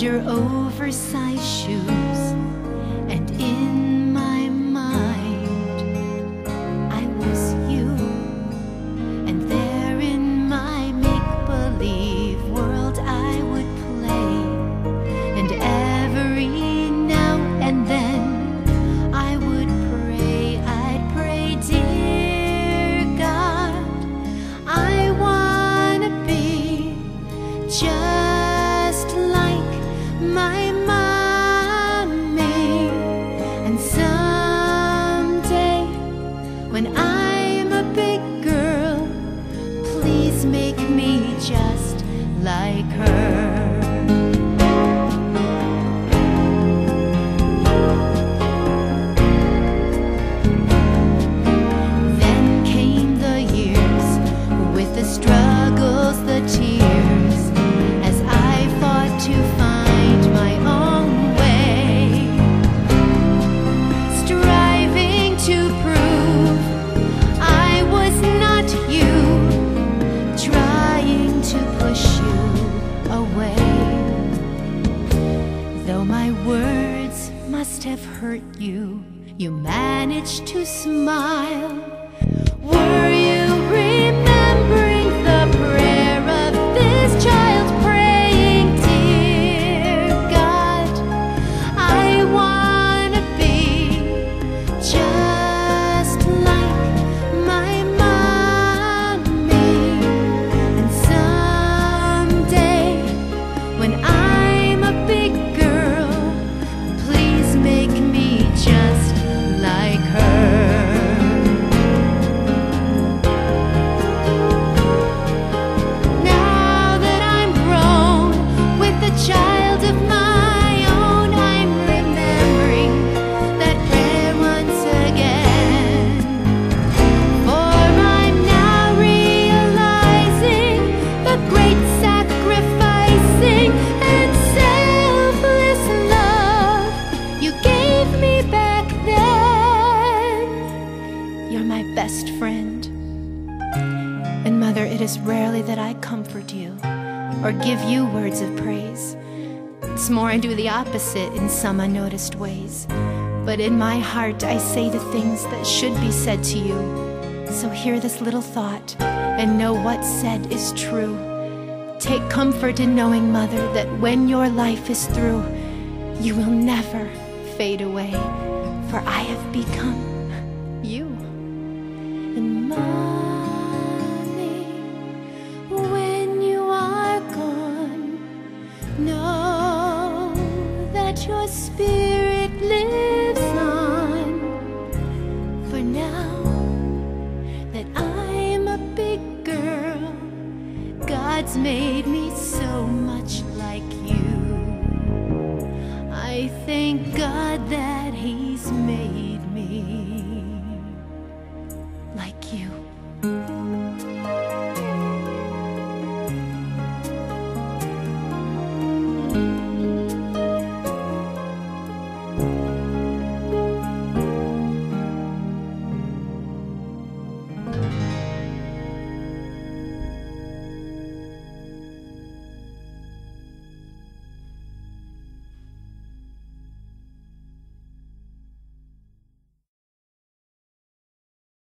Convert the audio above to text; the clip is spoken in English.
and your oversized shoes, and in my mind I was you, and there in my make-believe world I would play, and every now and then I would pray, I'd pray, dear God, I wanna be just like my mommy, and someday when I'm a big girl, please make me just like her. Then came the years with the struggles, the tears, as I fought to find my own way, striving to prove I was not you, trying to push you away. Though my words must have hurt you, you managed to smile. Were you remembering the prayer of this child praying, dear God, I wanna be just like my mommy, and someday when I'm a big girl, please make me just like her. Now that I'm grown with a child of my own, I'm remembering that prayer once again. For I'm now realizing the great sacrificing and selfless love you gave me back then. You're my best friend. And Mother, it is rarely that I comfort you or give you words of praise. It's more I do the opposite in some unnoticed ways. But in my heart I say the things that should be said to you. So hear this little thought and know what's said is true. Take comfort in knowing, Mother, that when your life is through, you will never fade away, for I have become you. And Mommy, when you are gone, know that your spirit lives on. For now that I'm a big girl, God's made me so much like you. I thank God that He's made